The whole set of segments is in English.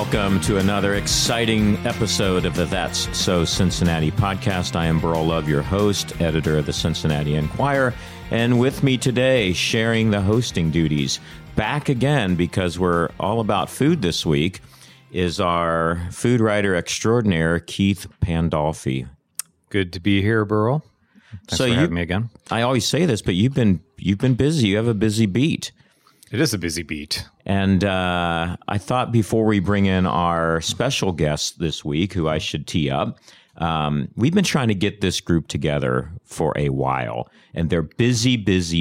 Welcome to another exciting episode of the That's So Cincinnati podcast. I am Burl Love, your host, editor of the Cincinnati Enquirer, and with me today, sharing the hosting duties, back again because we're all about food this week, is our food writer extraordinaire, Keith Pandolfi. Good to be here, Burl. Thanks for having me again. I always say this, but you've been busy. You have a busy beat. It is a busy beat. And I thought before we bring in our special guest this week, who I should tee up, we've been trying to get this group together for a while, and they're busy.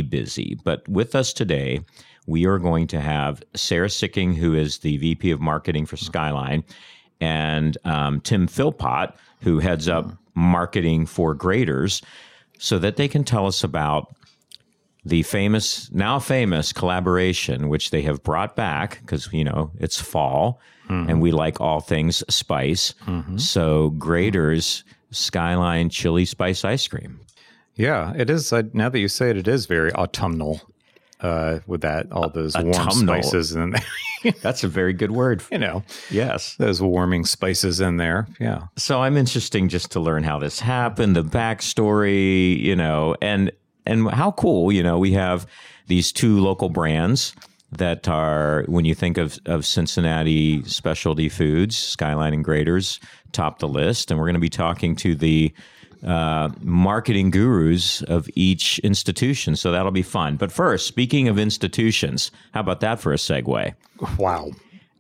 But with us today, we are going to have Sarah Sicking, who is the VP of Marketing for Skyline, and Tim Philpott, who heads up marketing for Graeter's, so that they can tell us about the now famous collaboration, which they have brought back because, it's fall and we like all things spice. So Graeter's Skyline Chili Spice Ice Cream. Yeah, it is. Now that you say it, it is very autumnal with all those warm spices. That's a very good word. Yes. Those warming spices in there. Yeah. So I'm interested just to learn how this happened, the backstory, and how cool, we have these two local brands that are, when you think of Cincinnati specialty foods, Skyline and Graeter's top the list. And we're going to be talking to the marketing gurus of each institution. So that'll be fun. But first, speaking of institutions, how about that for a segue? Wow.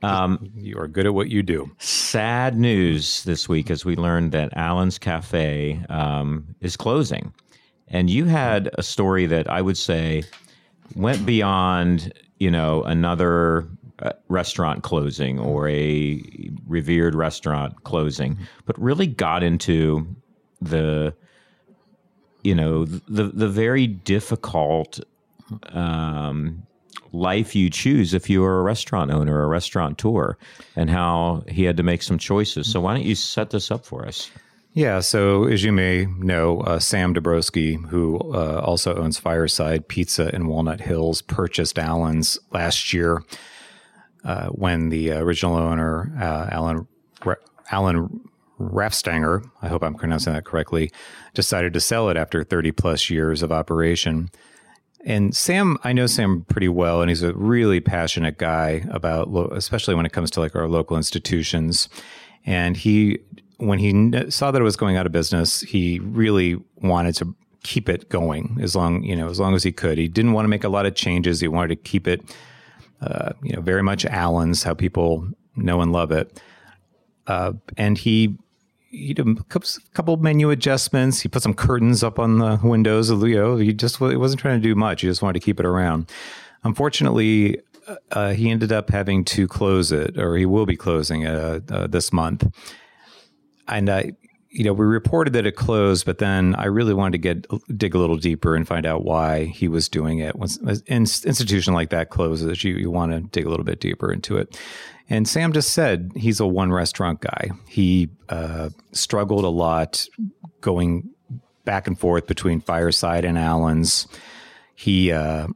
You are good at what you do. Sad news this week as we learned that Allen's Cafe is closing. And you had a story that I would say went beyond, another restaurant closing or a revered restaurant closing, but really got into the very difficult life you choose if you are a restaurant owner or a restaurateur, and how he had to make some choices. So why don't you set this up for us? Yeah, so as you may know, Sam Dabrowski, who also owns Fireside Pizza in Walnut Hills, purchased Allen's last year when the original owner, Alan Rafstanger, I hope I'm pronouncing that correctly, decided to sell it after 30 plus years of operation. And Sam, I know Sam pretty well, and he's a really passionate guy about, especially when it comes to our local institutions. And when he saw that it was going out of business, he really wanted to keep it going as long as he could. He didn't want to make a lot of changes. He wanted to keep it, very much Allen's, how people know and love it. And he did a couple menu adjustments. He put some curtains up on the windows. He wasn't trying to do much. He just wanted to keep it around. Unfortunately, he ended up having to close it, or he will be closing this month. And, we reported that it closed, but then I really wanted to dig a little deeper and find out why he was doing it. When an institution like that closes, you want to dig a little bit deeper into it. And Sam just said he's a one restaurant guy. He struggled a lot going back and forth between Fireside and Allen's. He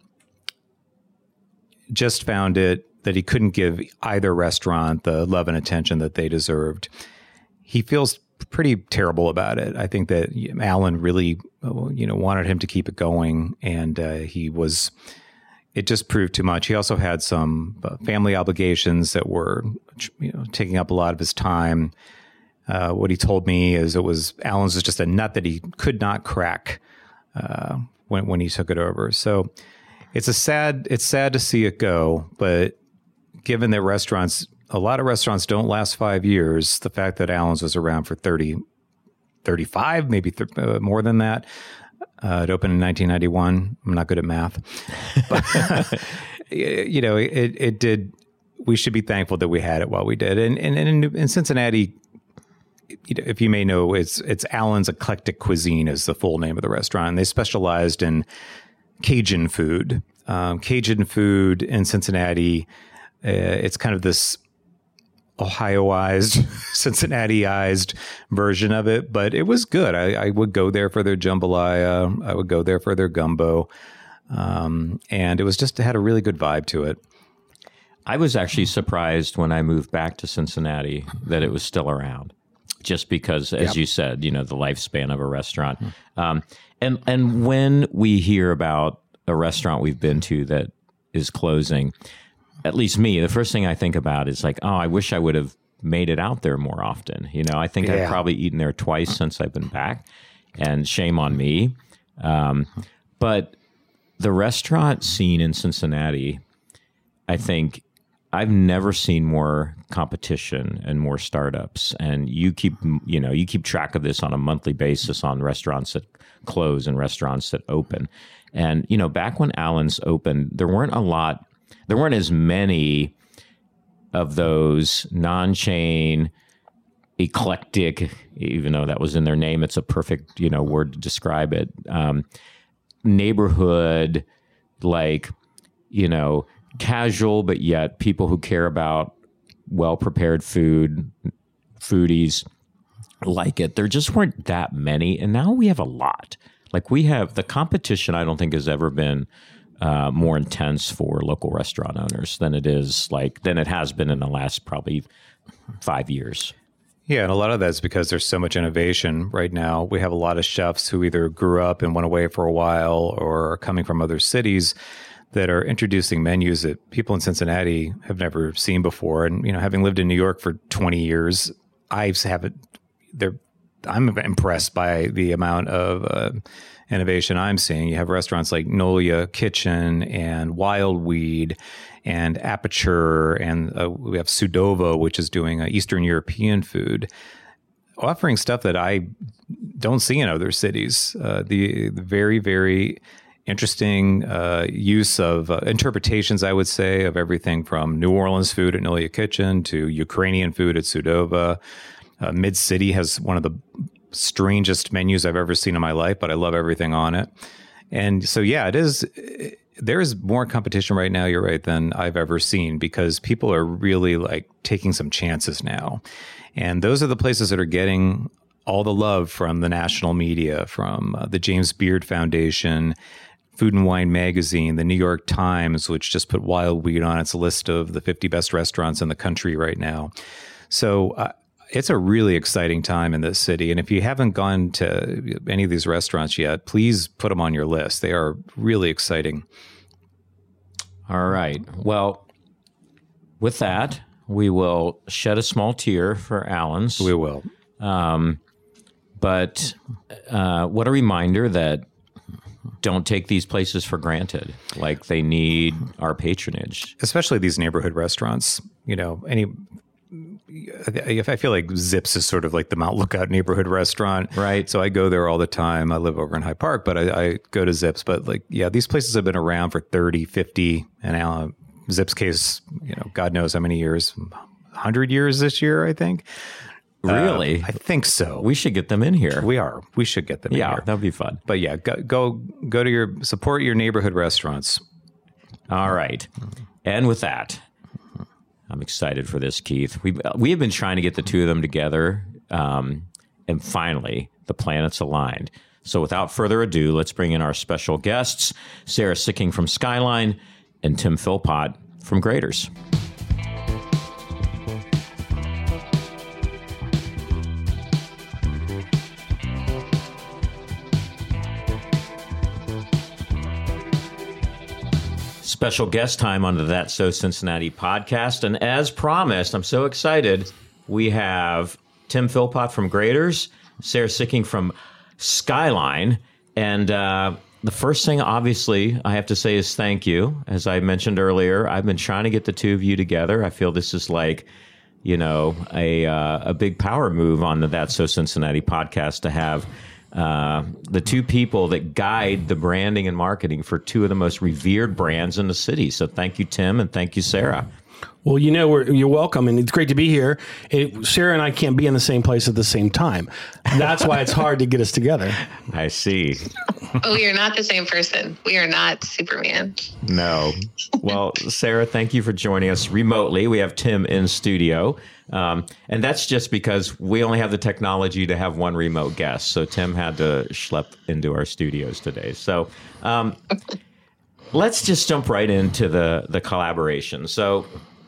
just found that he couldn't give either restaurant the love and attention that they deserved. He feels pretty terrible about it. I think that Allen really, wanted him to keep it going, and it just proved too much. He also had some family obligations that were, taking up a lot of his time. What he told me is Allen's was just a nut that he could not crack when he took it over. So it's sad to see it go, but given that a lot of restaurants don't last 5 years, the fact that Allen's was around for 30, 35, maybe more than that. It opened in 1991. I'm not good at math. But, it did. We should be thankful that we had it while we did. And in Cincinnati, if you may know, it's Allen's Eclectic Cuisine is the full name of the restaurant. And they specialized in Cajun food. Cajun food in Cincinnati, it's kind of this Ohioized, Cincinnatiized version of it, but it was good. I would go there for their jambalaya. I would go there for their gumbo. And it had a really good vibe to it. I was actually surprised when I moved back to Cincinnati that it was still around, just because, as you said, the lifespan of a restaurant. And when we hear about a restaurant we've been to that is closing, at least me, the first thing I think about is like, oh, I wish I would have made it out there more often. I think I've probably eaten there twice since I've been back, and shame on me. But the restaurant scene in Cincinnati, I think I've never seen more competition and more startups. And you keep track of this on a monthly basis on restaurants that close and restaurants that open. And, back when Allen's opened, there weren't as many of those non-chain, eclectic, even though that was in their name, it's a perfect, word to describe it, neighborhood, casual, but yet people who care about well-prepared food, foodies like it. There just weren't that many. And now we have a lot. We have the competition, I don't think has ever been more intense for local restaurant owners than it has been in the last probably 5 years. Yeah, and a lot of that's because there's so much innovation right now. We have a lot of chefs who either grew up and went away for a while or are coming from other cities that are introducing menus that people in Cincinnati have never seen before. And, having lived in New York for 20 years, I'm impressed by the amount of innovation I'm seeing. You have restaurants like Nolia Kitchen and Wild Weed and Aperture, and we have Sudova, which is doing Eastern European food, offering stuff that I don't see in other cities. The very, very interesting use of interpretations, I would say, of everything from New Orleans food at Nolia Kitchen to Ukrainian food at Sudova. Mid-City has one of the strangest menus I've ever seen in my life, but I love everything on it. And so, there's more competition right now, you're right, than I've ever seen, because people are really taking some chances now. And those are the places that are getting all the love from the national media, from the James Beard Foundation, Food and Wine Magazine, the New York Times, which just put Wild Weed on its list of the 50 best restaurants in the country right now. So it's a really exciting time in this city. And if you haven't gone to any of these restaurants yet, please put them on your list. They are really exciting. All right. Well, with that, we will shed a small tear for Allen's. We will. But what a reminder that don't take these places for granted. They need our patronage. Especially these neighborhood restaurants. I feel like Zips is sort of like the Mount Lookout neighborhood restaurant. Right. So I go there all the time. I live over in Hyde Park, but I go to Zips. But these places have been around for 30, 50, and now Zips case, God knows how many years, 100 years this year, I think. Really? I think so. We should get them in here. We should get them in here. Yeah, that'd be fun. But go to support your neighborhood restaurants. All right. And with that, I'm excited for this, Keith. We have been trying to get the two of them together, and finally, the planets aligned. So without further ado, let's bring in our special guests, Sarah Sicking from Skyline and Tim Philpott from Graeter's. Special guest time on the That's So Cincinnati podcast. And as promised, I'm so excited. We have Tim Philpott from Graeter's, Sarah Sicking from Skyline. And the first thing, obviously, I have to say is thank you. As I mentioned earlier, I've been trying to get the two of you together. I feel this is a big power move on the That's So Cincinnati podcast to have the two people that guide the branding and marketing for two of the most revered brands in the city. So thank you, Tim, and thank you, Sarah. Well, you're welcome, and it's great to be here. Sarah and I can't be in the same place at the same time. That's why it's hard to get us together. I see. We are not the same person. We are not Superman. No. Well, Sarah, thank you for joining us remotely. We have Tim in studio. And that's just because we only have the technology to have one remote guest. So Tim had to schlep into our studios today. So let's just jump right into the collaboration. So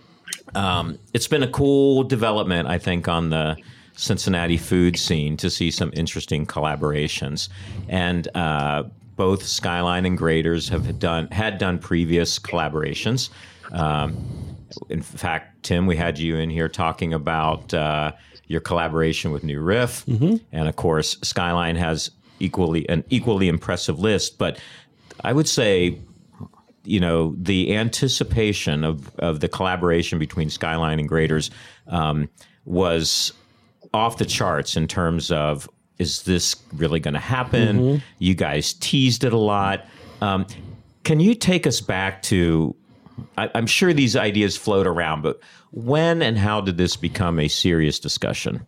It's been a cool development, I think, on the Cincinnati food scene to see some interesting collaborations. And both Skyline and Graders had done previous collaborations. In fact, Tim, we had you in here talking about your collaboration with New Riff, and of course, Skyline has an equally impressive list. But I would say, the anticipation of the collaboration between Skyline and Graders was off the charts in terms of, is this really going to happen? You guys teased it a lot. Can you take us back to, I'm sure these ideas float around, but when and how did this become a serious discussion?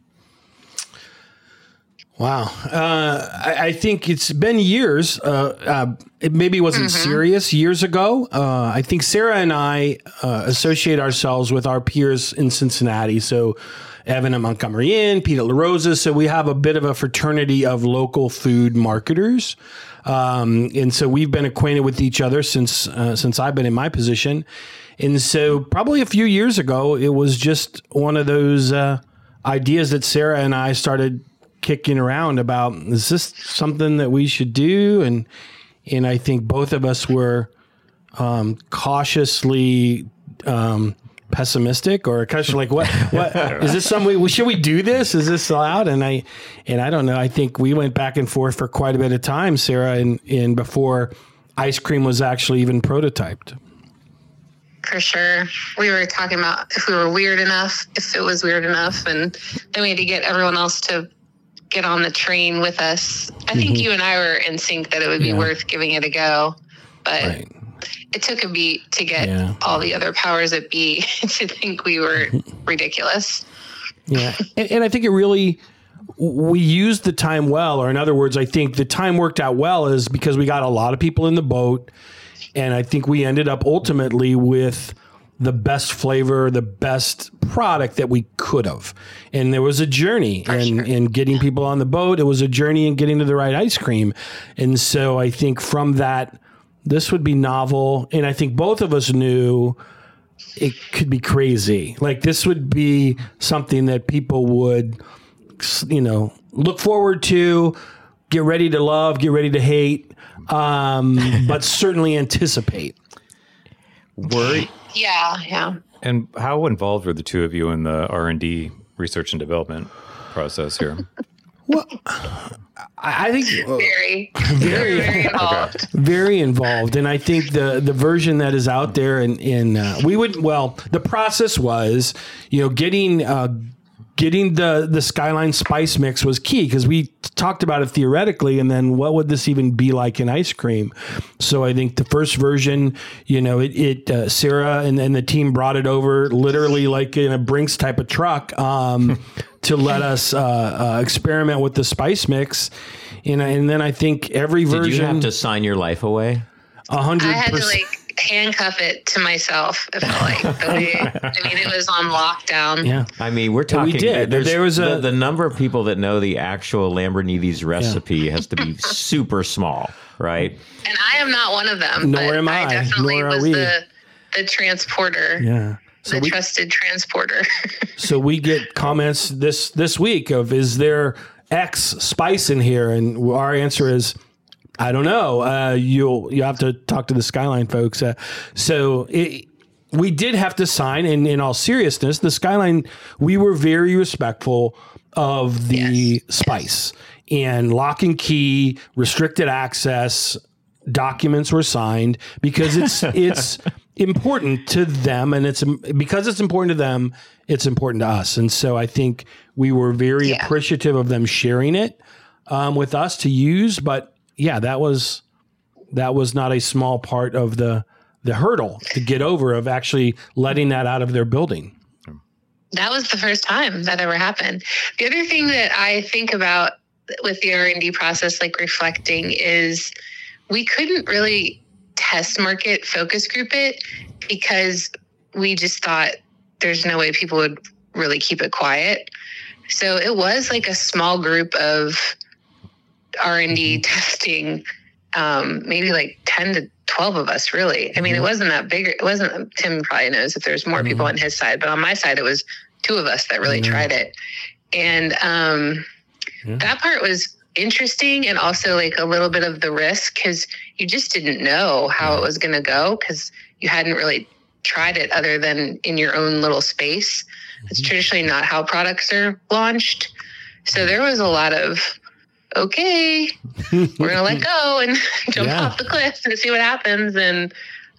Wow. I think it's been years. It maybe wasn't serious years ago. I think Sarah and I associate ourselves with our peers in Cincinnati. So Evan at Montgomery Inn, Pete at La Rosa. So we have a bit of a fraternity of local food marketers. And so we've been acquainted with each other since I've been in my position. And so probably a few years ago, it was just one of those ideas that Sarah and I started kicking around about, is this something that we should do? And I think both of us were cautiously pessimistic, or kind of like, what is this something should we do this? Is this allowed? And I don't know. I think we went back and forth for quite a bit of time, Sarah, and before ice cream was actually even prototyped. For sure. We were talking about if we were weird enough, if it was weird enough, and then we had to get everyone else to get on the train with us. I think you and I were in sync that it would be worth giving it a go, but it took a beat to get all the other powers that be to think we were ridiculous. Yeah. And I think we used the time well, or in other words, I think the time worked out well is because we got a lot of people in the boat. And I think we ended up ultimately with the best flavor, the best product that we could have. And there was a journey in getting people on the boat. It was a journey in getting to the right ice cream. And so I think from that, this would be novel. And I think both of us knew it could be crazy. Like, this would be something that people would, look forward to, get ready to love, get ready to hate, but certainly anticipate. Yeah. And how involved were the two of you in the R&D research and development process here? Well, I think very involved. Very involved. And I think the version that is out there, the process was, getting the Skyline spice mix was key, because we talked about it theoretically, and then what would this even be like in ice cream? So I think the first version, Sarah and the team brought it over literally like in a Brinks type of truck to let us experiment with the spice mix. And then I think every version... Did you have to sign your life away? 100%. I had to handcuff it to myself. It felt like it was on lockdown. Yeah, I mean, we're talking. We did. There was the number of people that know the actual Lambrinides recipe has to be super small, right? And I am not one of them. Nor am I. I definitely Nor are was we. the transporter. Yeah. So the trusted transporter. So we get comments this week of, is there X spice in here? And our answer is, I don't know. You'll have to talk to the Skyline folks. We did have to sign, and in all seriousness, the Skyline, we were very respectful of the spice, and lock and key, restricted access documents were signed, because it's important to them, and because it's important to them, it's important to us. And so I think we were very appreciative of them sharing it with us to use, but yeah, that was not a small part of the hurdle to get over, of actually letting that out of their building. That was the first time that ever happened. The other thing that I think about with the R&D process, like reflecting, is we couldn't really test market focus group it, because we just thought there's no way people would really keep it quiet. So it was like a small group of R&D testing maybe like 10 to 12 of us, really. I mean, it wasn't that big. It wasn't, Tim probably knows if there's more people on his side, but on my side, it was 2 of us that really tried it. And that part was interesting, and also like a little bit of the risk, because you just didn't know how it was going to go, because you hadn't really tried it other than in your own little space. It's traditionally not how products are launched. So there was a lot of, okay, we're going to let go and jump off the cliff and see what happens. And,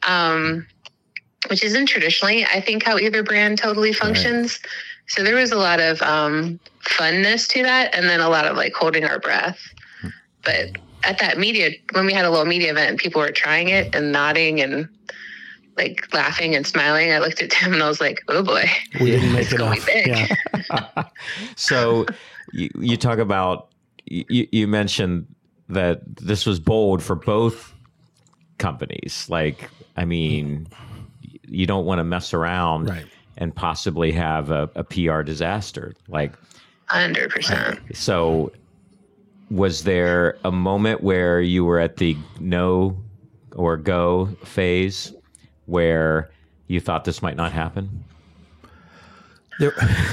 which isn't traditionally, I think, how either brand totally functions. Right. So there was a lot of funness to that, and then a lot of like holding our breath. But at that when we had a little media event and people were trying it and nodding and like laughing and smiling, I looked at Tim and I was like, oh boy, we didn't make it off. Yeah. So you talk about, you mentioned that this was bold for both companies. Like, I mean, you don't want to mess around and possibly have a PR disaster. Like 100%. So was there a moment where you were at the no or go phase where you thought this might not happen? There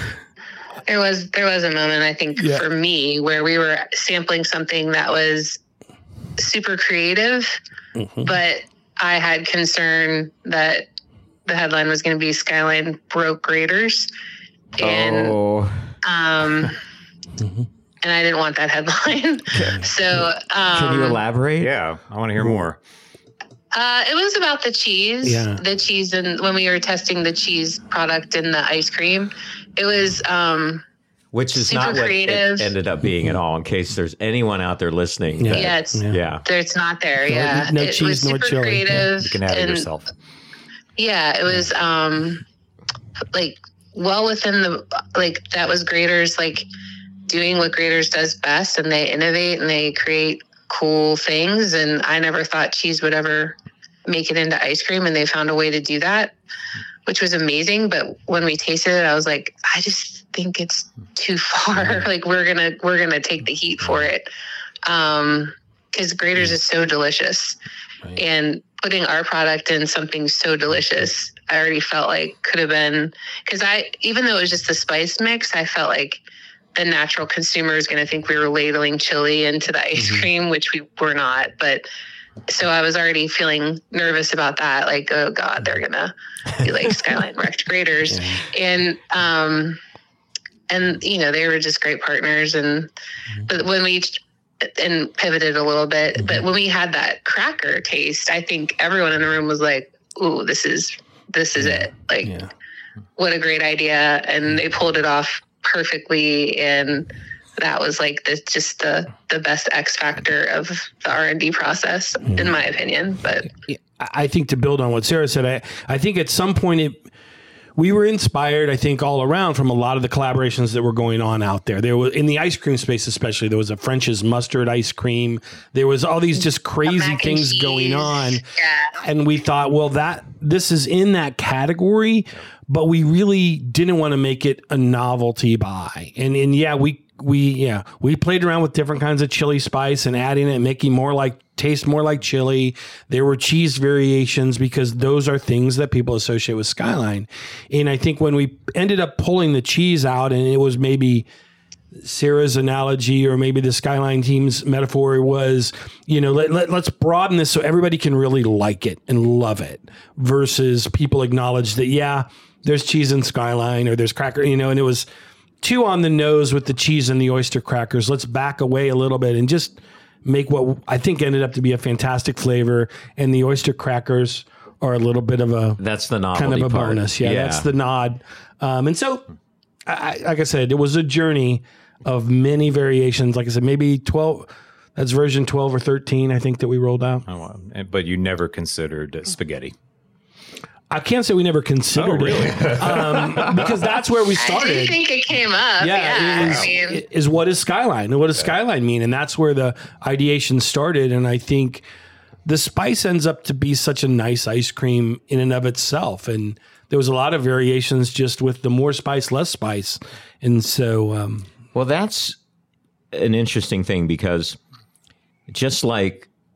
was a moment, I think, for me, where we were sampling something that was super creative, but I had concern that the headline was going to be Skyline broke graders. And, and I didn't want that headline. Okay. So, can you elaborate? Yeah, I want to hear more. It was about the cheese, and when we were testing the cheese product in the ice cream, it was, which is not what it ended up being at all, in case there's anyone out there listening. It's not there. Yeah. No cheese, was super nor creative. You can have it yourself. Yeah. It was, like well within that was Graders, like doing what Graders does best, and they innovate and they create cool things. And I never thought cheese would ever make it into ice cream, and they found a way to do that, which was amazing. But when we tasted it, I was like, I just think it's too far. Like we're gonna take the heat for it, because Graders is so delicious, and putting our product in something so delicious, I already felt like could have been, because even though it was just the spice mix, I felt like the natural consumer is going to think we were ladling chili into the ice cream, which we were not. But so I was already feeling nervous about that. Like, oh God, they're going to be like Skyline wrecked Graders. And you know, they were just great partners. And but when we pivoted a little bit, but when we had that cracker taste, I think everyone in the room was like, ooh, this is it. Like, what a great idea. And they pulled it off perfectly, and that was like the best X factor of the R&D process, in my opinion. But I think, to build on what Sarah said, I think at some point we were inspired, I think, all around from a lot of the collaborations that were going on out there. There was, in the ice cream space especially, there was a French's mustard ice cream. There was all these just crazy things going on. And we thought, well, this is in that category, but we really didn't want to make it a novelty buy. And we played around with different kinds of chili spice and adding it, making taste more like chili. There were cheese variations, because those are things that people associate with Skyline. And I think when we ended up pulling the cheese out, and it was maybe Sarah's analogy, or maybe the Skyline team's metaphor was, you know, let's broaden this so everybody can really like it and love it, versus people acknowledge that, there's cheese in Skyline, or there's cracker, you know, and it was too on the nose with the cheese and the oyster crackers. Let's back away a little bit and just make what I think ended up to be a fantastic flavor. And the oyster crackers are a little bit of that's the novelty kind of a part. bonus. Yeah, that's the nod. And so, like I said, it was a journey of many variations. Like I said, maybe 12. That's version 12 or 13, I think, that we rolled out. Oh, but you never considered spaghetti. I can't say we never considered it, because that's where we started. I didn't think it came up. Is what is Skyline? And what does Skyline mean? And that's where the ideation started. And I think the spice ends up to be such a nice ice cream in and of itself. And there was a lot of variations just with the more spice, less spice. And so... well, that's an interesting thing, because just like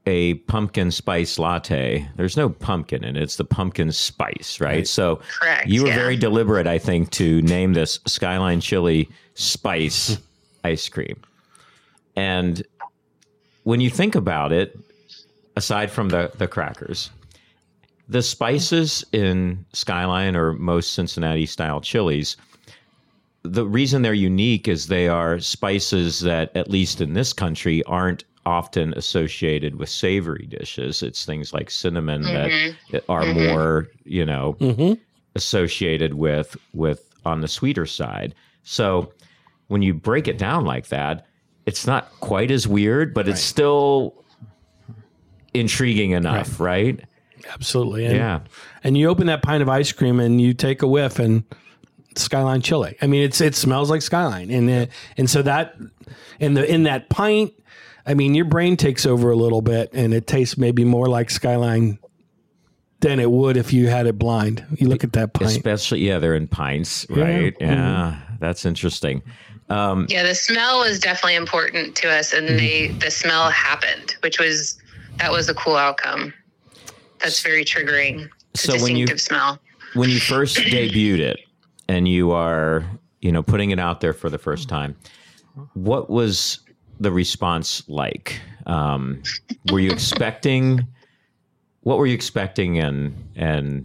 a pumpkin spice latte, there's no pumpkin in it. It's the pumpkin spice, right? So Correct, you were yeah. very deliberate, I think, to name this Skyline Chili Spice ice cream. And when you think about it, aside from the crackers, the spices in Skyline or most Cincinnati-style chilies, the reason they're unique is they are spices that, at least in this country, aren't often associated with savory dishes. It's things like cinnamon that are more, associated with on the sweeter side. So when you break it down like that, it's not quite as weird, but it's still intriguing enough, right? Absolutely. And you open that pint of ice cream and you take a whiff and Skyline chili. I mean, it smells like Skyline. And so that in that pint, I mean, your brain takes over a little bit and it tastes maybe more like Skyline than it would if you had it blind. You look at that pint. Especially, they're in pints, right? Yeah, that's interesting. Yeah, the smell was definitely important to us, and the smell happened, that was a cool outcome. That's very triggering. It's a distinctive smell. When you first debuted it and you are, putting it out there for the first time, what was the response like? Were you expecting? What were you expecting? And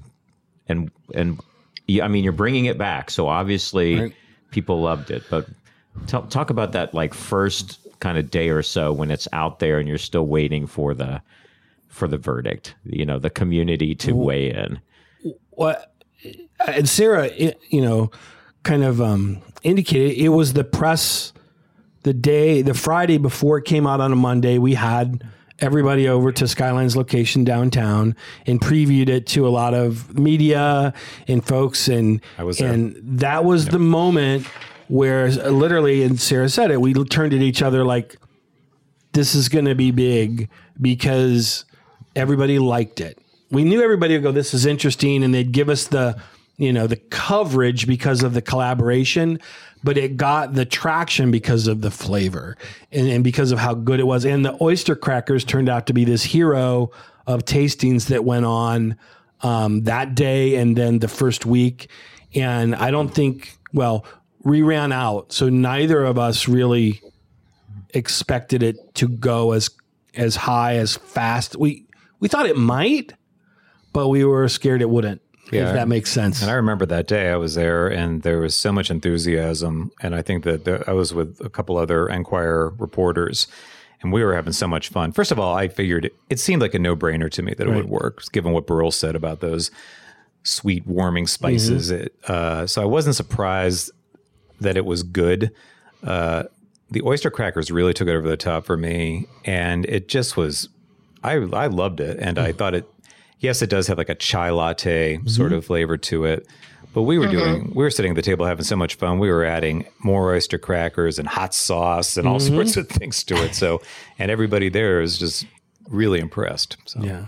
I mean, you're bringing it back, so obviously people loved it. But talk about that, like first kind of day or so when it's out there and you're still waiting for the verdict. The community to weigh in. What and Sarah, kind of indicated it was the press. The Friday before it came out on a Monday, we had everybody over to Skyline's location downtown and previewed it to a lot of media and folks. And I was there. And that was the moment where literally, and Sarah said it, we turned at each other like, this is going to be big because everybody liked it. We knew everybody would go, this is interesting. And they'd give us the coverage because of the collaboration, but it got the traction because of the flavor and because of how good it was. And the oyster crackers turned out to be this hero of tastings that went on that day and then the first week. And I don't think, we ran out. So neither of us really expected it to go as high, as fast. We thought it might, but we were scared it wouldn't. Yeah, if that makes sense. And I remember that day I was there and there was so much enthusiasm. And I think that I was with a couple other Enquirer reporters and we were having so much fun. First of all, I figured it seemed like a no-brainer to me that it would work, given what Burrell said about those sweet, warming spices. So I wasn't surprised that it was good. The oyster crackers really took it over the top for me. And it just was, I loved it. And I thought yes, it does have like a chai latte sort of flavor to it. But we were sitting at the table having so much fun. We were adding more oyster crackers and hot sauce and all sorts of things to it. So, and everybody there is just really impressed. So. Yeah.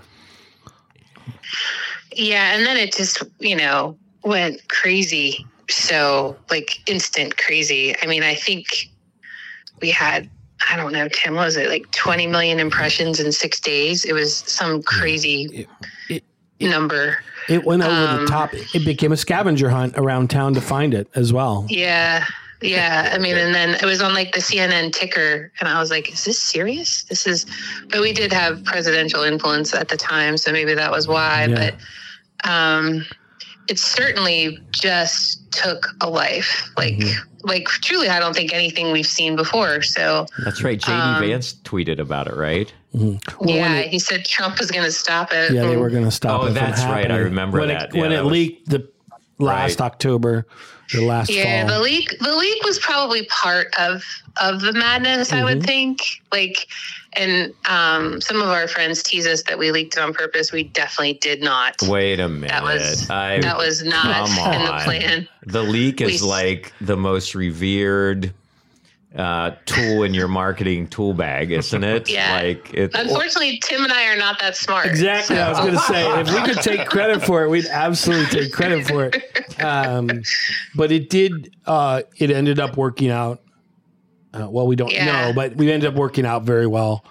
Yeah. And then it just, went crazy. So like instant crazy. I mean, I think we had, I don't know, Tim, what was it, like 20 million impressions in 6 days? It was some crazy number. It went over the top. It became a scavenger hunt around town to find it as well. Yeah. Yeah. I mean, and then it was on like the CNN ticker and I was like, is this serious? But we did have presidential influence at the time. So maybe that was why, but it certainly just took a life. Like truly, I don't think anything we've seen before. So that's right. JD Vance tweeted about it, right? Mm-hmm. Well, he said Trump was going to stop it. Yeah, they were going to stop it. Oh, that's right. I remember that. When it leaked the last October, the last fall. Yeah, the leak was probably part of the madness, I would think. And some of our friends tease us that we leaked it on purpose. We definitely did not. Wait a minute. That was not in the plan. The leak is like the most revered tool in your marketing tool bag, isn't it? Yeah. Unfortunately, Tim and I are not that smart. Exactly. So. I was going to say, if we could take credit for it, we'd absolutely take credit for it. But it did. It ended up working out. We don't know, but we ended up working out very well.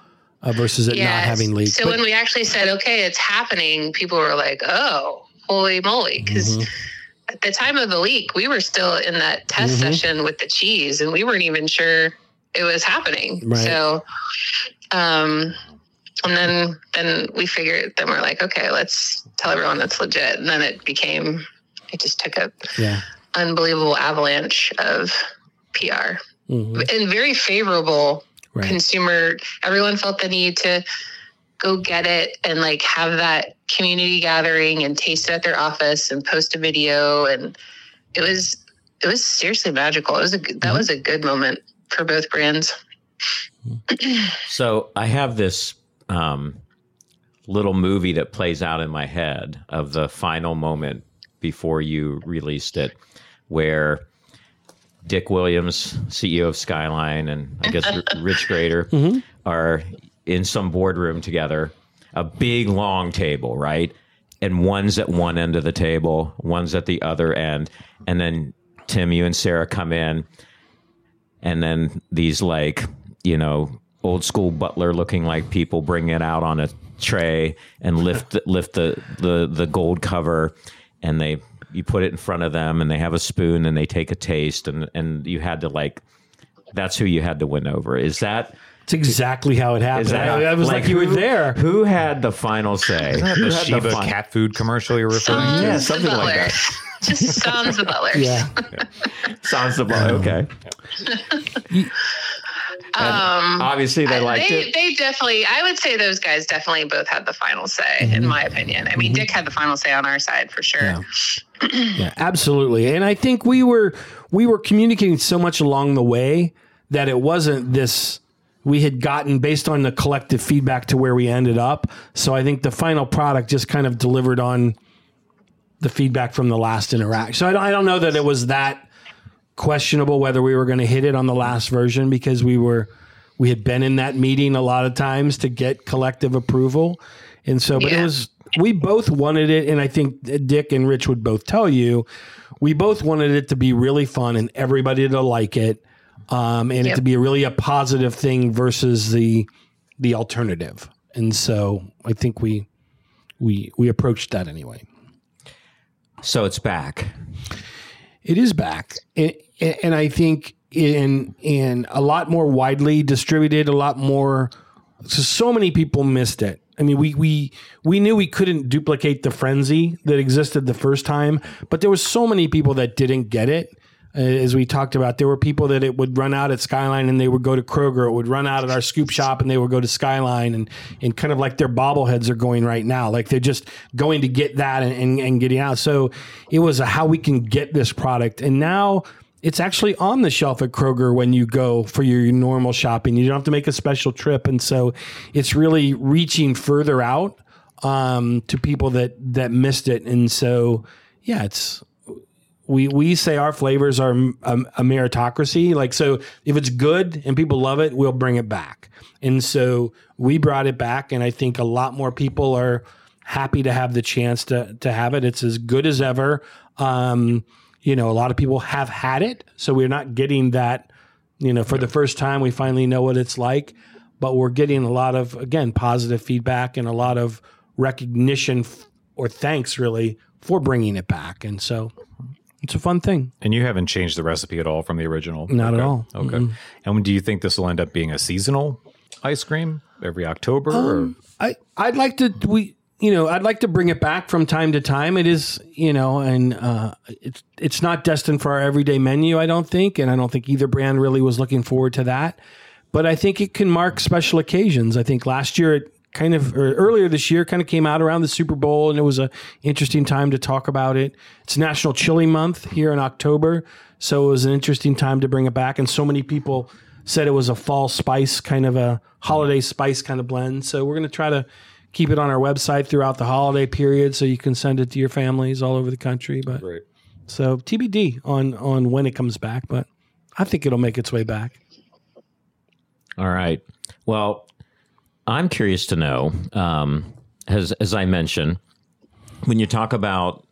versus it not having leaked. So when we actually said, okay, it's happening, people were like, oh, holy moly. Because at the time of the leak, we were still in that test session with the cheese and we weren't even sure it was happening. Right. So, and then we figured, then we're like, okay, let's tell everyone that's legit. And then it just took a unbelievable avalanche of PR and very favorable consumer. Everyone felt the need to go get it and like have that community gathering and taste it at their office and post a video. And it was seriously magical. That was a good moment for both brands. So I have this little movie that plays out in my head of the final moment before you released it, where Dick Williams, CEO of Skyline, and I guess Rich Grader are in some boardroom together, a big long table, right? And one's at one end of the table, one's at the other end. And then Tim, you and Sarah come in, and then these like, old school butler looking like people bring it out on a tray and lift the gold cover, and you put it in front of them and they have a spoon and they take a taste, and you had to that's who you had to win over. Is that? It's exactly how it happened. I was like you were there. Who had the final say? The Shiba cat food commercial you're referring to? Yeah, something like that. Just Sans the Butlers. Yeah. Sans the Butler. Okay. Obviously they liked it. They definitely, I would say those guys definitely both had the final say, in my opinion. I mean, Dick had the final say on our side for sure. Yeah, absolutely. And I think we were communicating so much along the way that it wasn't this, we had gotten based on the collective feedback to where we ended up. So I think the final product just kind of delivered on the feedback from the last interaction. So I don't know that it was that questionable whether we were going to hit it on the last version, because we had been in that meeting a lot of times to get collective approval. And so, but we both wanted it. And I think Dick and Rich would both tell you, we both wanted it to be really fun and everybody to like it. And it to be really a positive thing versus the alternative. And so I think we approached that anyway. So it's back. It is back. And I think in a lot more widely distributed, a lot more, so many people missed it. I mean, we knew we couldn't duplicate the frenzy that existed the first time, but there was so many people that didn't get it. As we talked about, there were people that it would run out at Skyline and they would go to Kroger. It would run out at our scoop shop and they would go to Skyline, and kind of like their bobbleheads are going right now. Like they're just going to get that and getting out. So it was how we can get this product. And now it's actually on the shelf at Kroger when you go for your normal shopping. You don't have to make a special trip. And so it's really reaching further out to people that missed it. And so, yeah, it's... We say our flavors are a meritocracy. Like, so if it's good and people love it, we'll bring it back. And so we brought it back, and I think a lot more people are happy to have the chance to have it. It's as good as ever. A lot of people have had it, so we're not getting that, for the first time, we finally know what it's like, but we're getting a lot of, again, positive feedback and a lot of recognition or thanks really for bringing it back. And so it's a fun thing. And you haven't changed the recipe at all from the original? Not at all. Okay. Mm-hmm. And do you think this will end up being a seasonal ice cream every October? I'd like to, I'd like to bring it back from time to time. It is, and it's not destined for our everyday menu, I don't think. And I don't think either brand really was looking forward to that. But I think it can mark special occasions. I think last year earlier this year kind of came out around the Super Bowl, and it was an interesting time to talk about it. It's National Chili Month here in October, so it was an interesting time to bring it back. And so many people said it was a fall spice, kind of a holiday spice kind of blend. So we're going to try to keep it on our website throughout the holiday period, so you can send it to your families all over the country. But great. So TBD on when it comes back, but I think it'll make its way back. All right. Well, I'm curious to know, as I mentioned, when you talk about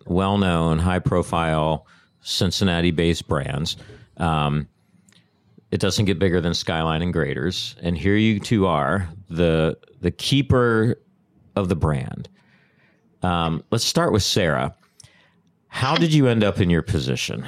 well-known, high-profile Cincinnati-based brands, it doesn't get bigger than Skyline and Graders. And here you two are, the keeper of the brand. Let's start with Sarah. How did you end up in your position?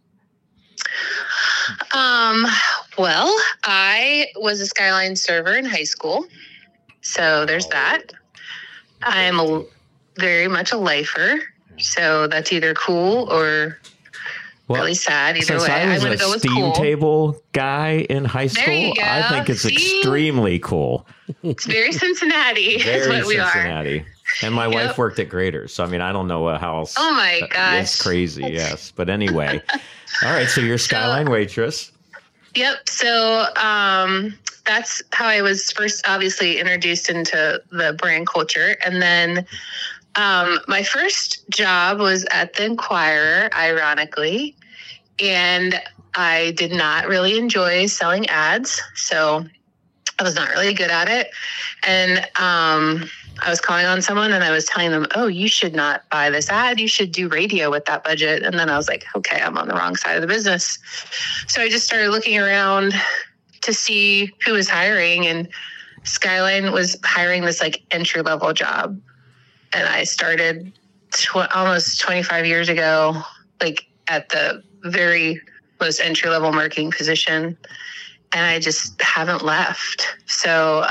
Well, I was a Skyline server in high school. So there's that. I'm very much a lifer. So that's either cool or really sad. Either since way, I was I'm going a to go with steam cool. table guy in high There school, you go. I think it's extremely cool. It's very Cincinnati. is Very what we are. Cincinnati. And my wife worked at Graders. So, I mean, I don't know how else. Oh my gosh. It's crazy, yes. But anyway. All right. So you're a Skyline waitress. Yep. So that's how I was first obviously introduced into the brand culture. And then my first job was at the Enquirer, ironically. And I did not really enjoy selling ads. So I was not really good at it. And I was calling on someone and I was telling them, oh, you should not buy this ad. You should do radio with that budget. And then I was like, okay, I'm on the wrong side of the business. So I just started looking around to see who was hiring, and Skyline was hiring this like entry level job. And I started almost 25 years ago, like at the very most entry level marketing position. And I just haven't left. So,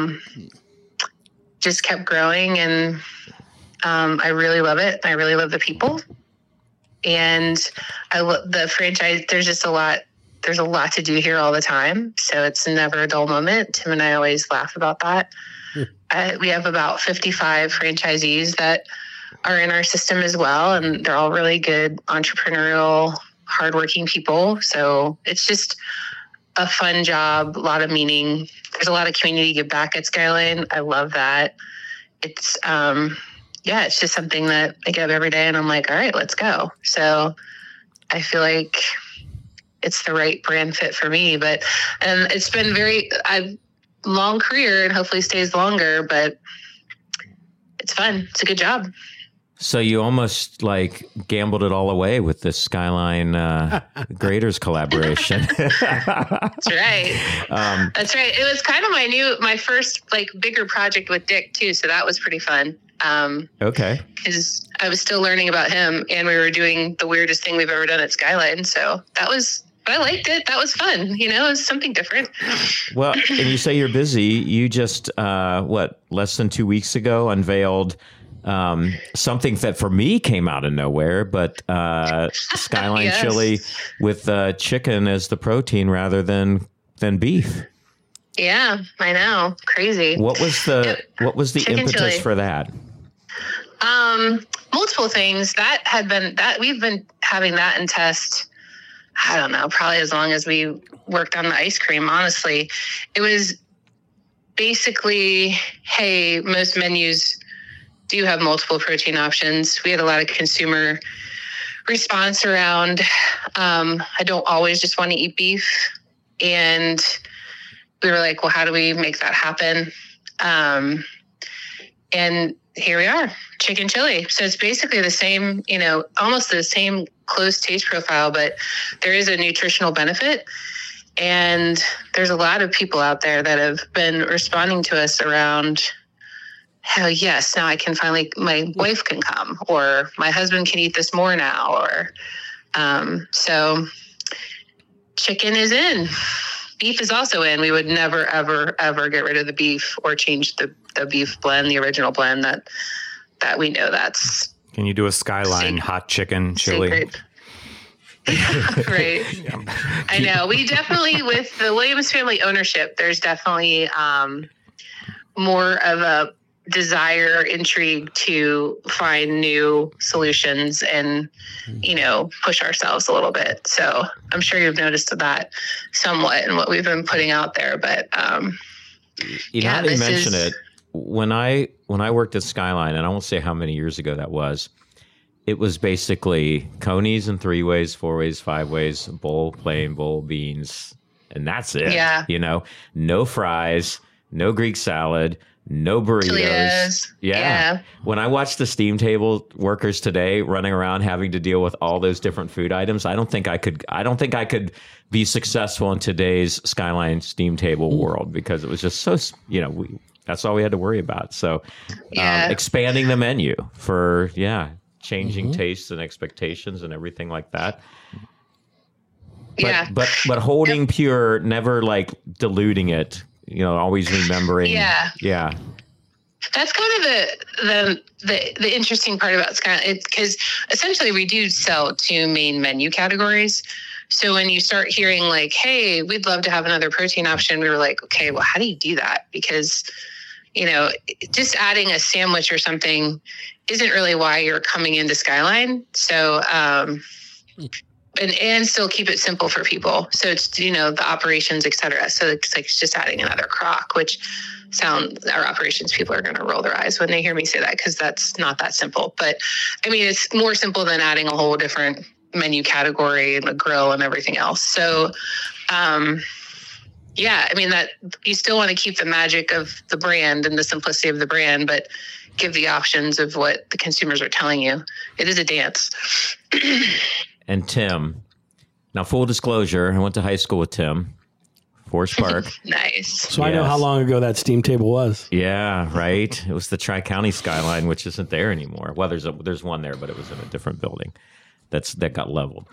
just kept growing, and I really love it. I really love the people, and I love the franchise. There's just a lot. There's a lot to do here all the time, so it's never a dull moment. Tim and I always laugh about that. We have about 55 franchisees that are in our system as well, and they're all really good, entrepreneurial, hardworking people. So it's just a fun job, a lot of meaning. There's a lot of community give back at Skyline. I love that. It's, it's just something that I get up every day and I'm like, all right, let's go. So I feel like it's the right brand fit for me, and it's been I've long career and hopefully stays longer, but it's fun. It's a good job. So you almost like gambled it all away with this Skyline Graders collaboration. That's right. That's right. It was kind of my first like bigger project with Dick too. So that was pretty fun. Okay. Because I was still learning about him, and we were doing the weirdest thing we've ever done at Skyline. So I liked it. That was fun. It was something different. Well, and you say you're busy. You just, less than 2 weeks ago unveiled something that for me came out of nowhere, but Skyline Yes. chili with chicken as the protein rather than beef. Yeah, I know. Crazy. What was the Chicken impetus chili. for that? Multiple things we've been having that in test. I don't know, probably as long as we worked on the ice cream. Honestly, it was basically, hey, most menus do have multiple protein options. We had a lot of consumer response around, I don't always just want to eat beef. And we were like, well, how do we make that happen? And here we are, chicken chili. So it's basically the same, almost the same close taste profile, but there is a nutritional benefit. And there's a lot of people out there that have been responding to us around, hell yes, now I can finally, my wife can come, or my husband can eat this more now, or so chicken is in. Beef is also in. We would never, ever, ever get rid of the beef or change the beef blend, the original blend that we know that's. Can you do a Skyline hot chicken chili? Sacred. Right. I know. We definitely, with the Williams family ownership, there's definitely more of a desire, intrigue to find new solutions and, push ourselves a little bit. So I'm sure you've noticed that somewhat in what we've been putting out there. But now that you mention it, when I worked at Skyline, and I won't say how many years ago that was, it was basically conies and 3-ways, 4-ways, 5-ways, bowl, plain bowl, beans, and that's it. Yeah. No fries, no Greek salad, no burritos. Toledo's. Yeah. When I watch the steam table workers today running around having to deal with all those different food items, I don't think I could be successful in today's Skyline steam table world, because it was just so, that's all we had to worry about. So expanding the menu for, changing tastes and expectations and everything like that. But holding pure, never like diluting it, always remembering. Yeah. That's kind of the interesting part about Skyline, because essentially we do sell 2 main menu categories. So when you start hearing like, hey, we'd love to have another protein option, we were like, okay, well, how do you do that? Because, just adding a sandwich or something isn't really why you're coming into Skyline. So, and still keep it simple for people. So it's, the operations, et cetera. So it's like just adding another crock, which our operations people are going to roll their eyes when they hear me say that, because that's not that simple. But I mean, it's more simple than adding a whole different menu category and a grill and everything else. So, I mean, that you still want to keep the magic of the brand and the simplicity of the brand, but give the options of what the consumers are telling you. It is a dance. And Tim, now full disclosure, I went to high school with Tim, Forest Park. Nice. So I know how long ago that steam table was. Yeah, right. It was the Tri-County Skyline, which isn't there anymore. Well, there's one there, but it was in a different building that got leveled.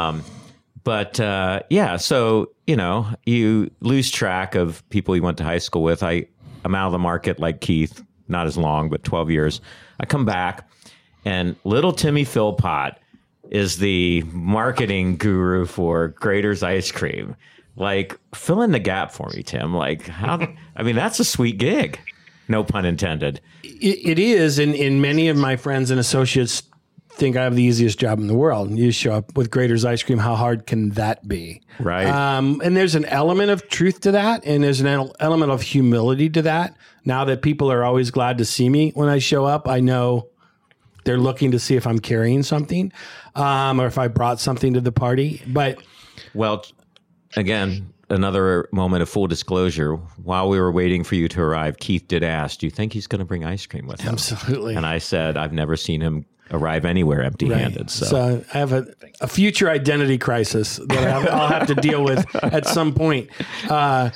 So, you lose track of people you went to high school with. I'm out of the market like Keith, not as long, but 12 years. I come back, and little Timmy Philpott is the marketing guru for Graeter's Ice Cream. Like, fill in the gap for me, Tim. Like, that's a sweet gig. No pun intended. It is, and many of my friends and associates think I have the easiest job in the world. You show up with Graeter's Ice Cream. How hard can that be? Right. And there's an element of truth to that, and there's an element of humility to that. Now that people are always glad to see me when I show up, I know they're looking to see if I'm carrying something, or if I brought something to the party. But again, another moment of full disclosure. While we were waiting for you to arrive, Keith did ask, do you think he's going to bring ice cream with him? Absolutely. And I said, I've never seen him arrive anywhere empty-handed. Right. So I have a future identity crisis that I'll have to deal with at some point. So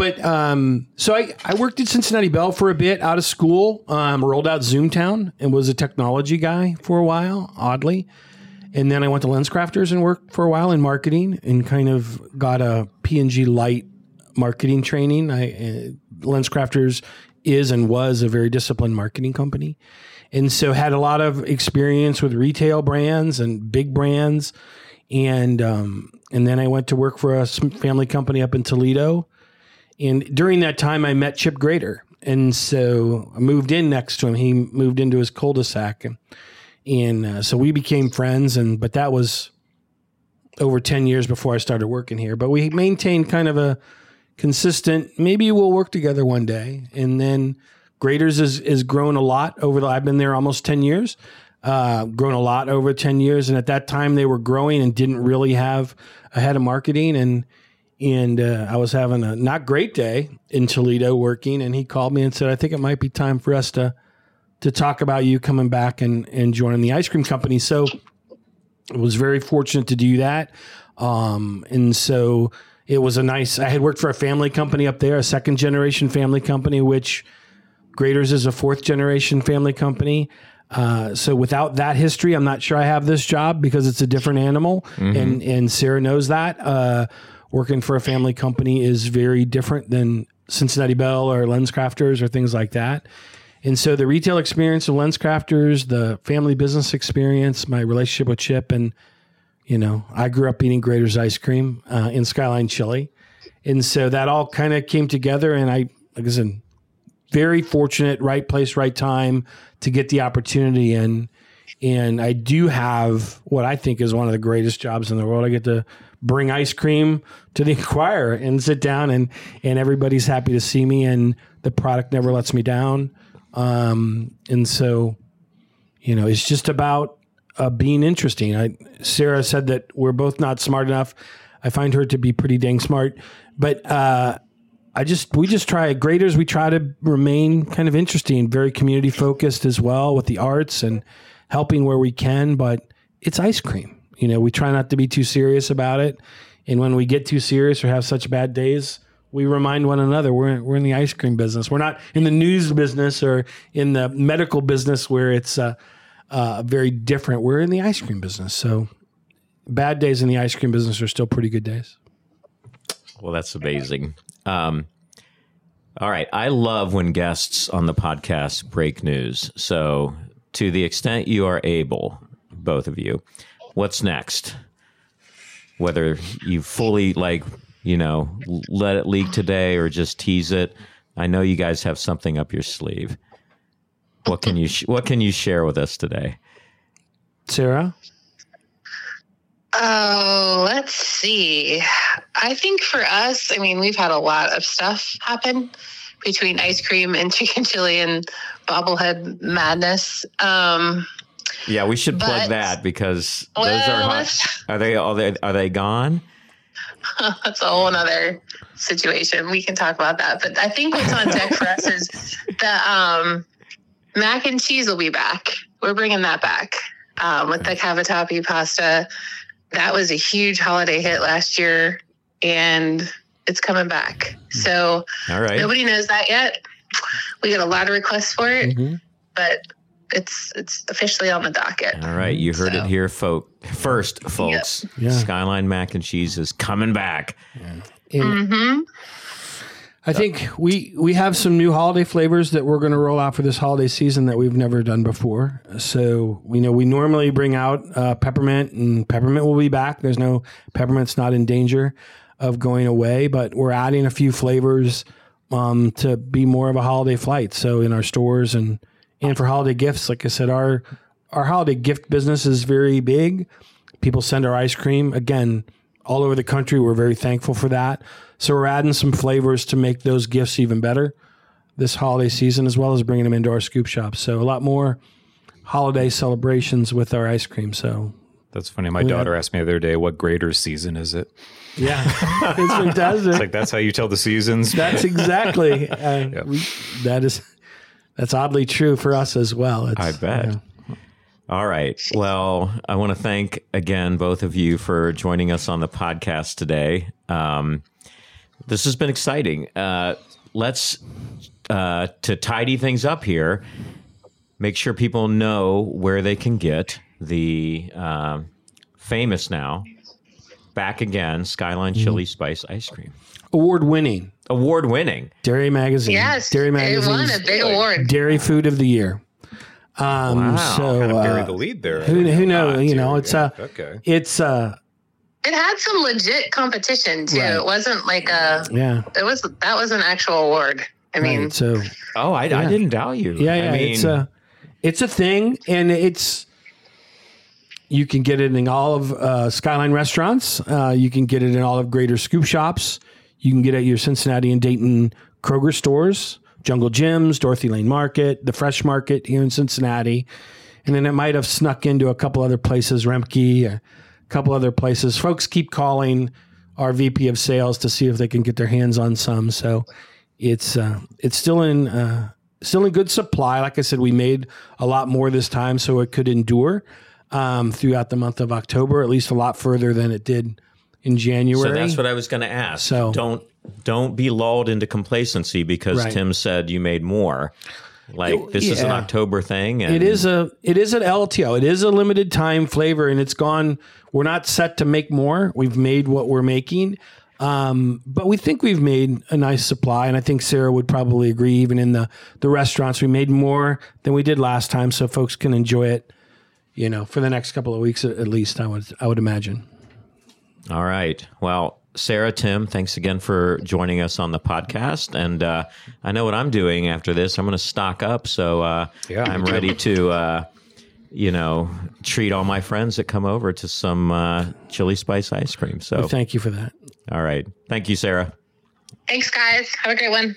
I worked at Cincinnati Bell for a bit out of school, rolled out Zoomtown and was a technology guy for a while, oddly. And then I went to LensCrafters and worked for a while in marketing and kind of got a P&G Light marketing training. LensCrafters is and was a very disciplined marketing company. And so had a lot of experience with retail brands and big brands. And then I went to work for a family company up in Toledo. And during that time, I met Chip Graeter. And so I moved in next to him. He moved into his cul-de-sac. And so we became friends. But that was over 10 years before I started working here. But we maintained kind of a consistent, maybe we'll work together one day. And then Graeter's has grown a lot I've been there almost 10 years, grown a lot over 10 years. And at that time they were growing and didn't really have a head of marketing. And I was having a not great day in Toledo working. And he called me and said, I think it might be time for us to talk about you coming back and joining the ice cream company. So I was very fortunate to do that. And so it was I had worked for a family company up there, a 2nd generation family company, which Graeter's is a 4th generation family company. So without that history, I'm not sure I have this job because it's a different animal. Mm-hmm. And Sarah knows that. Working for a family company is very different than Cincinnati Bell or LensCrafters or things like that. And so the retail experience of LensCrafters, the family business experience, my relationship with Chip, and, I grew up eating Graeter's ice cream in Skyline Chili. And so that all kind of came together. And like I said, very fortunate, right place, right time to get the opportunity. And I do have what I think is one of the greatest jobs in the world. I get to bring ice cream to the Inquirer and sit down and everybody's happy to see me and the product never lets me down. And so, it's just about being interesting. Sarah said that we're both not smart enough. I find her to be pretty dang smart, but we just try at Graders. We try to remain kind of interesting, very community focused as well with the arts and helping where we can, but it's ice cream. We try not to be too serious about it. And when we get too serious or have such bad days, we remind one another we're in the ice cream business. We're not in the news business or in the medical business where it's very different. We're in the ice cream business. So bad days in the ice cream business are still pretty good days. Well, that's amazing. All right. I love when guests on the podcast break news. So to the extent you are able, both of you, what's next? Whether you fully let it leak today or just tease it. I know you guys have something up your sleeve. What can you share with us today? Sarah? Oh, let's see. I think for us, we've had a lot of stuff happen between ice cream and chicken chili and bobblehead madness. Yeah, we should plug that because those are hot. Are they gone? That's a whole other situation. We can talk about that. But I think what's on deck for us is the mac and cheese will be back. We're bringing that back with the cavatappi pasta. That was a huge holiday hit last year, and it's coming back. So all right. Nobody knows that yet. We get a lot of requests for it, but it's officially on the docket. All right. You heard it here first, folks. Yep. Yeah. Skyline mac and cheese is coming back. Yeah. I think we have some new holiday flavors that we're going to roll out for this holiday season that we've never done before. So we normally bring out peppermint, and peppermint will be back. Peppermint's not in danger of going away, but we're adding a few flavors to be more of a holiday flight. So in our stores and for holiday gifts, like I said, our holiday gift business is very big. People send our ice cream again all over the country. We're very thankful for that. So we're adding some flavors to make those gifts even better this holiday season, as well as bringing them into our scoop shop. So a lot more holiday celebrations with our ice cream. So that's funny. My daughter asked me the other day, what Graders season is it? Yeah, it's fantastic. It's like, that's how you tell the seasons. That's exactly. That's oddly true for us as well. I bet. Yeah. All right. Well, I want to thank again both of you for joining us on the podcast today. This has been exciting. Let's to tidy things up here, make sure people know where they can get the famous now, back again, Skyline Chili Spice Ice Cream. Award-winning. Dairy Magazine. Yes. Dairy Magazine. It won a big award. Dairy Food of the Year. Wow. So kind of buried the lead there. Who knows? Okay. It's It had some legit competition too. Right. It wasn't like that was an actual award. I mean, right, so I didn't doubt you. Yeah. It's a thing, and you can get it in all of Skyline restaurants. You can get it in all of Greater Scoop shops. You can get it at your Cincinnati and Dayton Kroger stores, Jungle Gyms, Dorothy Lane Market, the Fresh Market here in Cincinnati. And then it might have snuck into a couple other places, Remke, a couple other places. Folks keep calling our VP of sales to see if they can get their hands on some. So it's still in good supply. Like I said, we made a lot more this time so it could endure throughout the month of October, at least a lot further than it did in January. So that's what I was going to ask. So don't be lulled into complacency because Tim said you made more. This is an October thing. And it is an LTO. It is a limited time flavor, and it's gone. We're not set to make more. We've made what we're making. But we think we've made a nice supply, and I think Sarah would probably agree. Even in the restaurants, we made more than we did last time, so folks can enjoy it, for the next couple of weeks at least. I would imagine. All right. Well, Sarah, Tim, thanks again for joining us on the podcast. And I know what I'm doing after this. I'm going to stock up, so I'm ready to, treat all my friends that come over to some chili spice ice cream. So thank you for that. All right. Thank you, Sarah. Thanks, guys. Have a great one.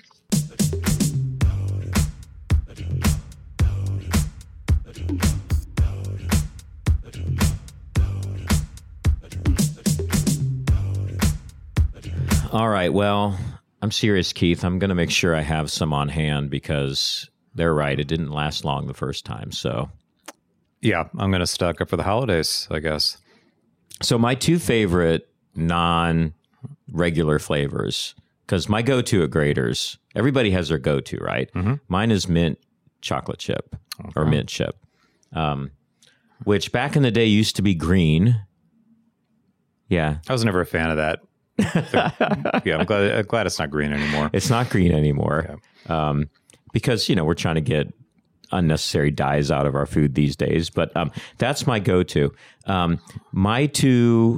All right. Well, I'm serious, Keith. I'm going to make sure I have some on hand because they're right. It didn't last long the first time. So, yeah, I'm going to stock up for the holidays, I guess. So my two favorite non-regular flavors, because my go-to at Graeter's, everybody has their go-to, right? Mm-hmm. Mine is mint chocolate chip or mint chip, which back in the day used to be green. Yeah. I was never a fan of that. Yeah, I'm glad it's not green anymore. It's not green anymore. Yeah. Because, we're trying to get unnecessary dyes out of our food these days. But that's my go-to. My two,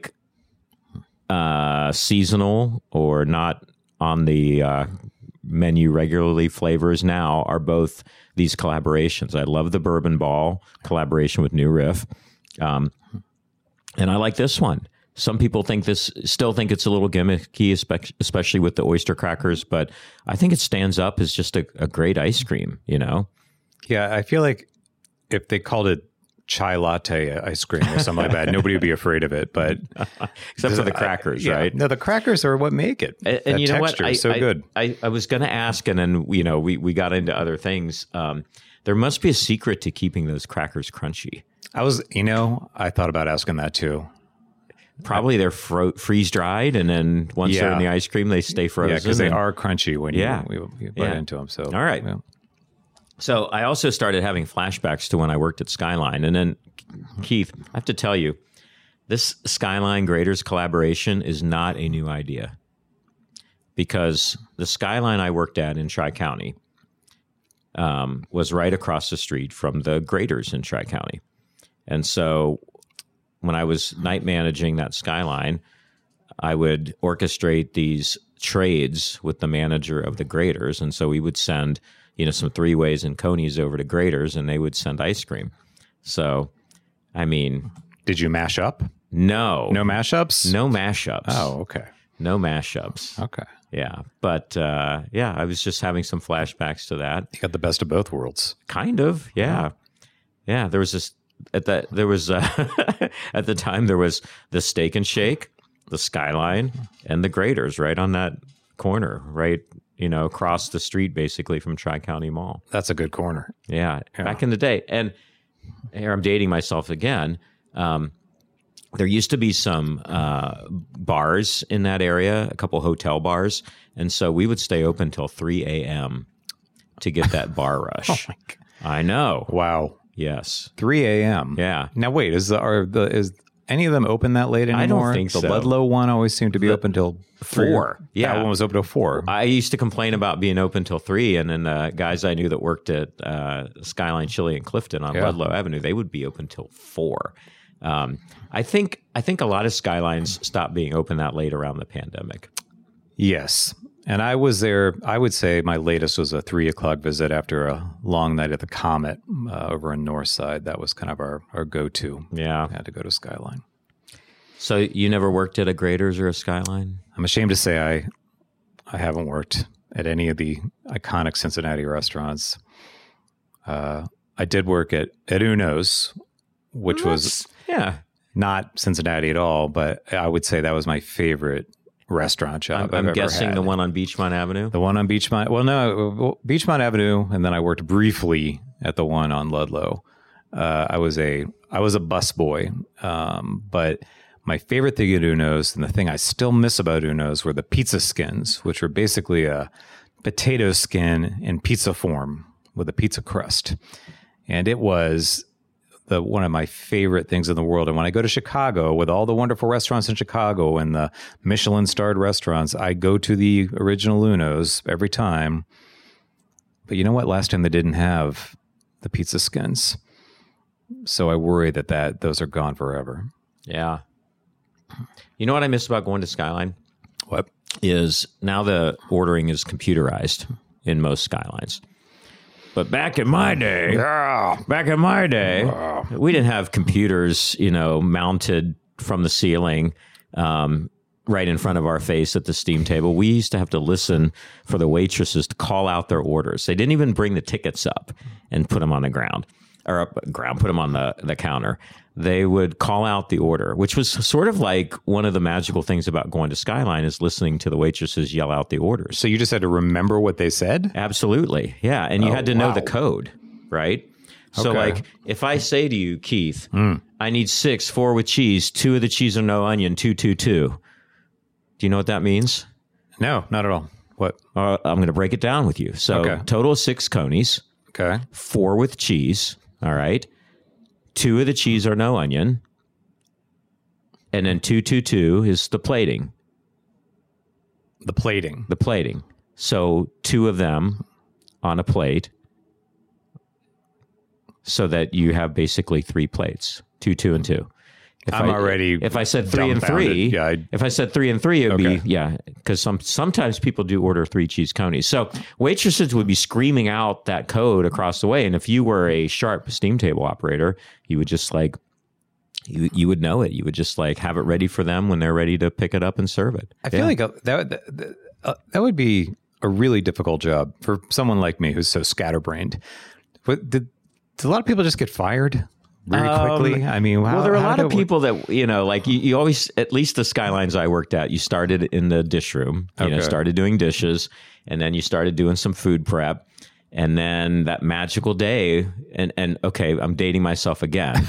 seasonal or not on the menu regularly flavors now are both these collaborations. I love the Bourbon Ball collaboration with New Riff. And I like this one. Some people still think it's a little gimmicky, especially with the oyster crackers, but I think it stands up as just a great ice cream, Yeah, I feel like if they called it chai latte ice cream or something like that, nobody would be afraid of it. But except for the crackers, right? No, the crackers are what make it. And you know what? Is so good. I was going to ask, and then we got into other things. There must be a secret to keeping those crackers crunchy. I thought about asking that too. Probably they're freeze dried, and then once they're in the ice cream, they stay frozen. Yeah, because they are crunchy when you bite into them. So all right. Yeah. So I also started having flashbacks to when I worked at Skyline, and then Keith, I have to tell you, this Skyline Graeter's collaboration is not a new idea, because the Skyline I worked at in Tri-County was right across the street from the Graeter's in Tri-County, and so when I was night managing that Skyline, I would orchestrate these trades with the manager of the Graeter's. And so we would send, some three-ways and conies over to Graeter's, and they would send ice cream. So, I mean... Did you mash up? No. No mashups? No mashups. Oh, okay. No mashups. Okay. Yeah. But, I was just having some flashbacks to that. You got the best of both worlds. Kind of, yeah. Yeah, there was this... at the time there was the Steak and Shake, the Skyline, and the Graeter's right on that corner, right, across the street basically from Tri-County Mall. That's a good corner. Yeah, back in the day. And here I'm dating myself again. There used to be some bars in that area, a couple hotel bars, and so we would stay open till 3 a.m. to get that bar rush. Oh my God. I know. Wow. Yes. 3 a.m. Yeah. Now wait, is any of them open that late anymore? I don't think so. The Ludlow one always seemed to be open till 4. Yeah, that one was open till 4. I used to complain about being open till 3, and then the guys I knew that worked at Skyline Chili in Clifton on Ludlow Avenue, they would be open till 4. I think a lot of Skylines stopped being open that late around the pandemic. Yes. And I was there, I would say my latest was a 3 o'clock visit after a long night at the Comet over in Northside. That was kind of our go-to. Yeah. I had to go to Skyline. So you never worked at a Graeter's or a Skyline? I'm ashamed to say I haven't worked at any of the iconic Cincinnati restaurants. I did work at Uno's, which was not Cincinnati at all, but I would say that was my favorite restaurant job I'm I've guessing ever had. the one on Beachmont Avenue? The one on Beachmont. Well, no, Beachmont Avenue, and then I worked briefly at the one on Ludlow. I was a busboy, but my favorite thing at Uno's, and the thing I still miss about Uno's, were the pizza skins, which were basically a potato skin in pizza form with a pizza crust, and it was one of my favorite things in the world. And when I go to Chicago, with all the wonderful restaurants in Chicago and the Michelin-starred restaurants, I go to the original Uno's every time. But you know what? Last time they didn't have the pizza skins. So I worry that those are gone forever. Yeah. You know what I miss about going to Skyline? What? Is now the ordering is computerized in most Skylines. But back in my day, we didn't have computers, mounted from the ceiling right in front of our face at the steam table. We used to have to listen for the waitresses to call out their orders. They didn't even bring the tickets up and put them on the ground. or ground, put them on the counter. They would call out the order, which was sort of like one of the magical things about going to Skyline is listening to the waitresses yell out the orders. So you just had to remember what they said? Absolutely. Yeah. And you had to know the code, right? So like if I say to you, Keith, I need 6, 4 with cheese, 2 of the cheese and no onion, 2, 2, 2. Do you know what that means? No, not at all. What? I'm going to break it down with you. So total 6 conies. Okay. 4 with cheese. All right. 2 of the cheese or no onion. And then 2, 2, 2 is the plating. The plating. The plating. So 2 of them on a plate so that you have basically 3 plates. 2, 2, and 2. If I said 3 and 3, if I said 3 and 3, it would be, because sometimes people do order 3 cheese conies. So waitresses would be screaming out that code across the way. And if you were a sharp steam table operator, you would just like, you would know it. You would just like have it ready for them when they're ready to pick it up and serve it. I feel like that would be a really difficult job for someone like me who's so scatterbrained. But did a lot of people just get fired really quickly? I mean, well, there are a lot of people that, like you always, at least the Skylines I worked at, you started in the dish room, started doing dishes, and then you started doing some food prep. And then that magical day, and okay, I'm dating myself again.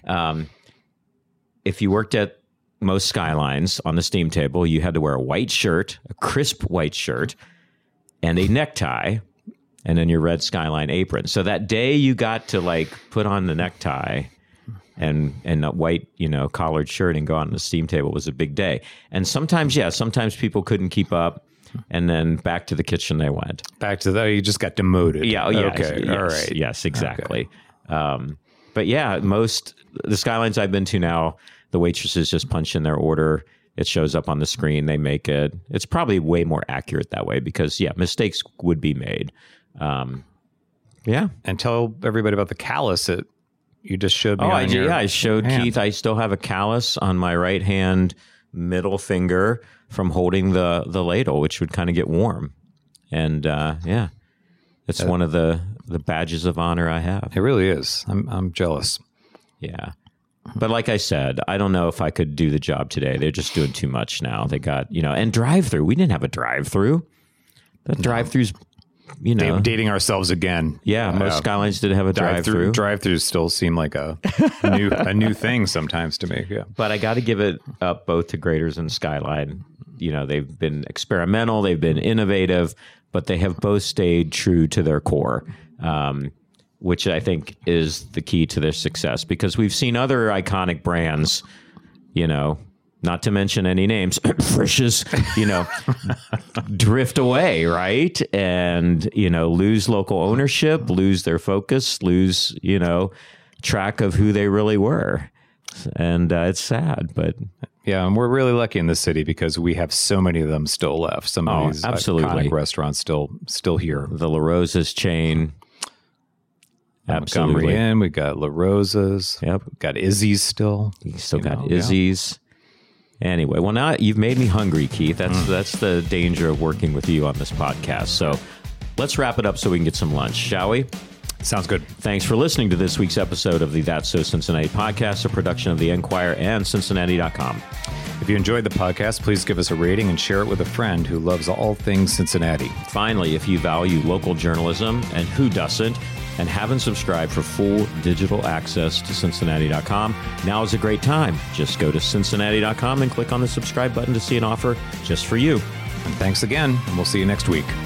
If you worked at most Skylines on the steam table, you had to wear a white shirt, a crisp white shirt, and a necktie. And then your red Skyline apron. So that day you got to like put on the necktie and a white, collared shirt and go out on the steam table was a big day. And sometimes people couldn't keep up. And then back to the kitchen they went. Back to you just got demoted. Yeah. Okay. All right. Yes, exactly. Okay. But yeah, the Skylines I've been to now, the waitresses just punch in their order. It shows up on the screen. They make it. It's probably way more accurate that way because mistakes would be made. And tell everybody about the callus that you just showed me. I showed hand. Keith. I still have a callus on my right hand middle finger from holding the ladle, which would kind of get warm. And it's one of the badges of honor I have. It really is. I'm jealous. Yeah. But like I said, I don't know if I could do the job today. They're just doing too much now. They got, and drive-through. We didn't have a drive-through. The drive-through's dating ourselves again. Yeah, most Skylines did have a drive-through. Drive-throughs still seem like a new thing sometimes to me. Yeah, but I got to give it up both to Graders and Skyline. They've been experimental, they've been innovative, but they have both stayed true to their core, which I think is the key to their success. Because we've seen other iconic brands, not to mention any names, Frisch's, drift away, right? And, lose local ownership, lose their focus, lose, track of who they really were. And it's sad, but... Yeah, and we're really lucky in this city because we have so many of them still left. Some of these iconic restaurants still here. The La Rosa's chain. Absolutely. Montgomery Inn, we got La Rosa's. Yep. Got Izzy's still. You still got Izzy's. Yeah. Anyway, well, now you've made me hungry, Keith. That's the danger of working with you on this podcast. So let's wrap it up so we can get some lunch, shall we? Sounds good. Thanks for listening to this week's episode of the That's So Cincinnati podcast, a production of the Enquirer and Cincinnati.com. If you enjoyed the podcast, please give us a rating and share it with a friend who loves all things Cincinnati. Finally, if you value local journalism, and who doesn't, and haven't subscribed for full digital access to Cincinnati.com, now is a great time. Just go to Cincinnati.com and click on the subscribe button to see an offer just for you. And thanks again, and we'll see you next week.